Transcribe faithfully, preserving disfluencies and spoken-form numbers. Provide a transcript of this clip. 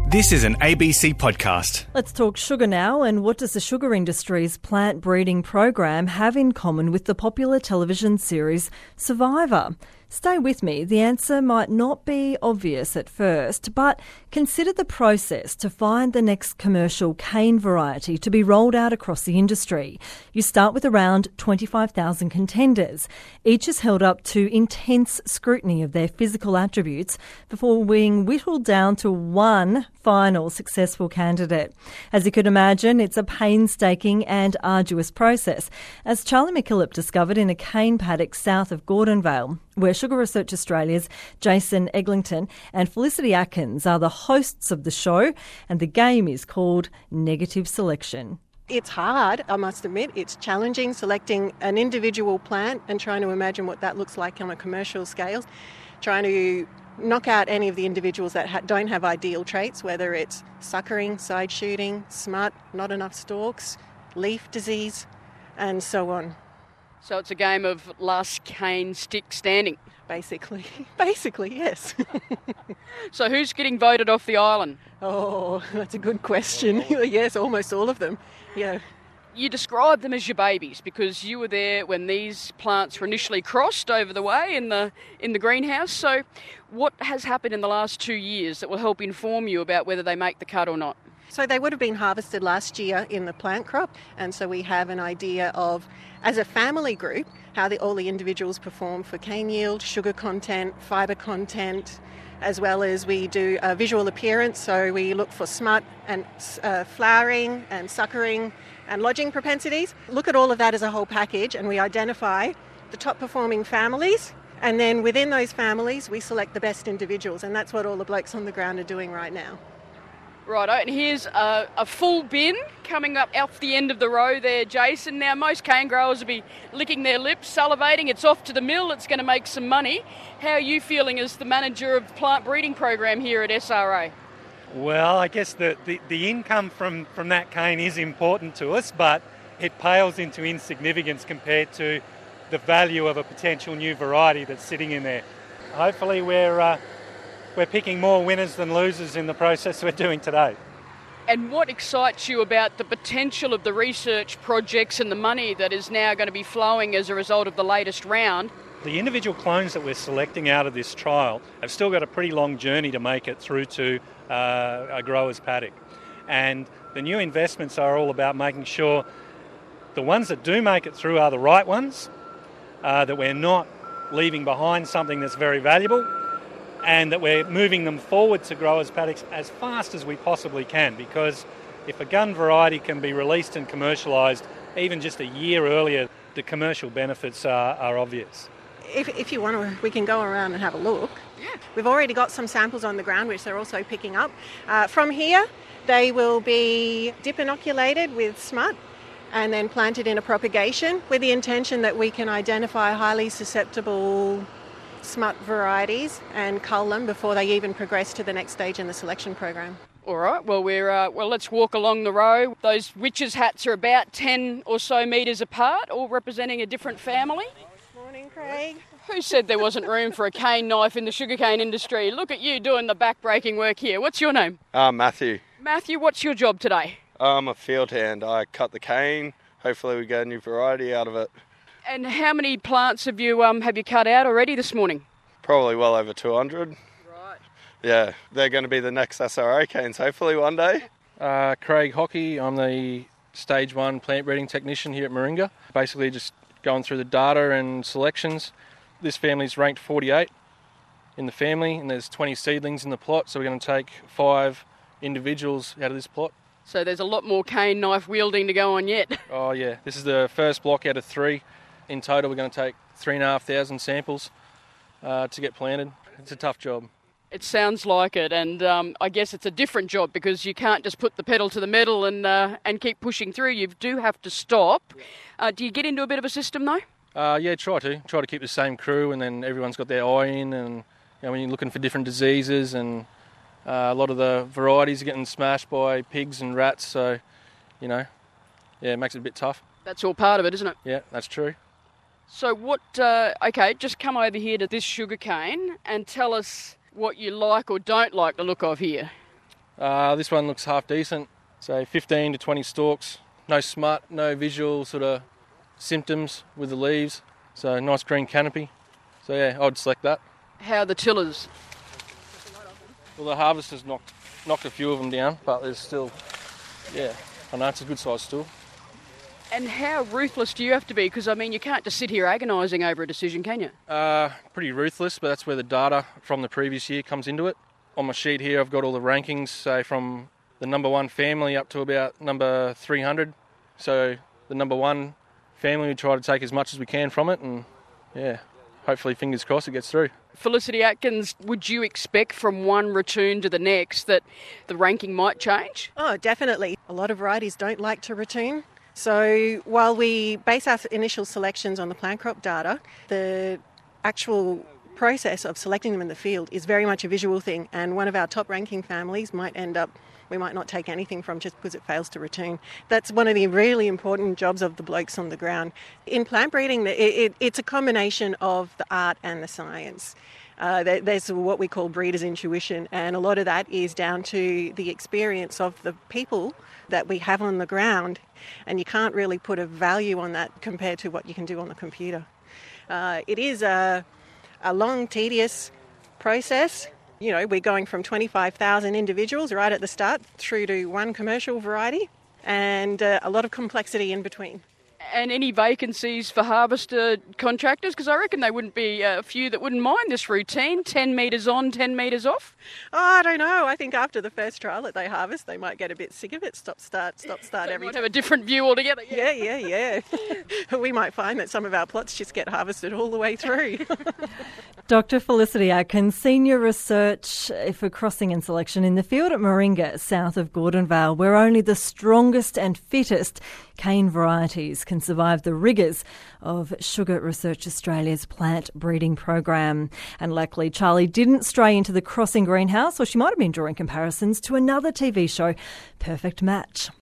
This is an A B C podcast. Let's talk sugar now, and what does the sugar industry's plant breeding program have in common with the popular television series Survivor? Stay with me. The answer might not be obvious at first, but consider the process to find the next commercial cane variety to be rolled out across the industry. You start with around twenty-five thousand contenders. Each is held up to intense scrutiny of their physical attributes before being whittled down to one final successful candidate. As you could imagine, it's a painstaking and arduous process, as Charlie McKillop discovered in a cane paddock south of Gordonvale, where Sugar Research Australia's Jason Eglinton and Felicity Atkins are the hosts of the show, and the game is called Negative Selection. It's hard, I must admit. It's challenging selecting an individual plant and trying to imagine what that looks like on a commercial scale, trying to knock out any of the individuals that ha- don't have ideal traits, whether it's suckering, side shooting, smut, not enough stalks, leaf disease, and so on. So it's a game of last cane stick standing? Basically. Basically, yes. So who's getting voted off the island? Oh, that's a good question. Yes, almost all of them. Yeah. You describe them as your babies because you were there when these plants were initially crossed over the way in the in the greenhouse. So what has happened in the last two years that will help inform you about whether they make the cut or not? So they would have been harvested last year in the plant crop, and so we have an idea of, as a family group, how the, all the individuals perform for cane yield, sugar content, fibre content, as well as we do a visual appearance. So we look for smut and uh, flowering and suckering and lodging propensities. Look at all of that as a whole package, and we identify the top performing families, and then within those families we select the best individuals, and that's what all the blokes on the ground are doing right now. Righto, and here's a, a full bin coming up off the end of the row there, Jason. Now, most cane growers will be licking their lips, salivating. It's off to the mill. It's going to make some money. How are you feeling as the manager of the plant breeding program here at S R A? Well, I guess the, the, the income from, from that cane is important to us, but it pales into insignificance compared to the value of a potential new variety that's sitting in there. Hopefully we're... Uh, We're picking more winners than losers in the process we're doing today. And what excites you about the potential of the research projects and the money that is now going to be flowing as a result of the latest round? The individual clones that we're selecting out of this trial have still got a pretty long journey to make it through to uh, a grower's paddock. And the new investments are all about making sure the ones that do make it through are the right ones, uh, that we're not leaving behind something that's very valuable, and that we're moving them forward to growers' paddocks as fast as we possibly can, because if a gun variety can be released and commercialised even just a year earlier, the commercial benefits are, are obvious. If, if you want to, we can go around and have a look. Yeah. We've already got some samples on the ground which they're also picking up. Uh, from here, they will be dip inoculated with smut and then planted in a propagation with the intention that we can identify highly susceptible smut varieties and cull them before they even progress to the next stage in the selection program. All right, well, we're uh, well. let's walk along the row. Those witches' hats are about ten or so metres apart, all representing a different family. Morning, Craig. Who said there wasn't room for a cane knife in the sugarcane industry? Look at you doing the back-breaking work here. What's your name? Uh, Matthew. Matthew, what's your job today? I'm a field hand. I cut the cane. Hopefully we get a new variety out of it. And how many plants have you um, have you cut out already this morning? Probably well over two hundred. Right. Yeah, they're going to be the next S R A canes, hopefully one day. Uh, Craig Hockey, I'm the Stage one plant breeding technician here at Moringa. Basically just going through the data and selections. This family's ranked forty-eight in the family, and there's twenty seedlings in the plot, so we're going to take five individuals out of this plot. So there's a lot more cane knife wielding to go on yet. Oh yeah, this is the first block out of three. In total, we're going to take three and a half thousand samples uh, to get planted. It's a tough job. It sounds like it, and um, I guess it's a different job because you can't just put the pedal to the metal and uh, and keep pushing through. You do have to stop. Uh, do you get into a bit of a system though? Uh, yeah, try to. Try to keep the same crew, and then everyone's got their eye in, and you know, when you're looking for different diseases, and uh, a lot of the varieties are getting smashed by pigs and rats, so, you know, yeah, it makes it a bit tough. That's all part of it, isn't it? Yeah, that's true. So what, uh, okay, just come over here to this sugarcane and tell us what you like or don't like the look of here. Uh, this one looks half decent, so fifteen to twenty stalks. No smut, no visual sort of symptoms with the leaves, so nice green canopy. So yeah, I'd select that. How are the tillers? Well, the harvester's knocked, knocked a few of them down, but there's still, yeah, I know it's a good sized stool. And how ruthless do you have to be? Because, I mean, you can't just sit here agonising over a decision, can you? Uh, pretty ruthless, but that's where the data from the previous year comes into it. On my sheet here, I've got all the rankings, say from the number one family up to about number three hundred. So the number one family, we try to take as much as we can from it, and yeah, hopefully, fingers crossed, it gets through. Felicity Atkins, would you expect from one return to the next that the ranking might change? Oh, definitely. A lot of varieties don't like to return. So while we base our initial selections on the plant crop data, the actual process of selecting them in the field is very much a visual thing, and one of our top ranking families might end up, we might not take anything from just because it fails to return. That's one of the really important jobs of the blokes on the ground. In plant breeding, it, it, it's a combination of the art and the science. Uh, there's what we call breeder's intuition, and a lot of that is down to the experience of the people that we have on the ground, and you can't really put a value on that compared to what you can do on the computer. Uh, it is a, a long, tedious process. You know, we're going from twenty-five thousand individuals right at the start through to one commercial variety, and uh, a lot of complexity in between. And any vacancies for harvester contractors? Because I reckon there wouldn't be a few that wouldn't mind this routine, ten metres on, ten metres off. Oh, I don't know. I think after the first trial that they harvest, they might get a bit sick of it. Stop, start, stop, start They every might time. have a different view altogether. Yeah, yeah, yeah. yeah. We might find that some of our plots just get harvested all the way through. Doctor Felicity Atkins, Senior Research for Crossing and Selection in the field at Moringa, south of Gordonvale, where only the strongest and fittest cane varieties can survive the rigours of Sugar Research Australia's plant breeding program. And luckily, Charlie didn't stray into the crossing greenhouse, or she might have been drawing comparisons to another T V show, Perfect Match.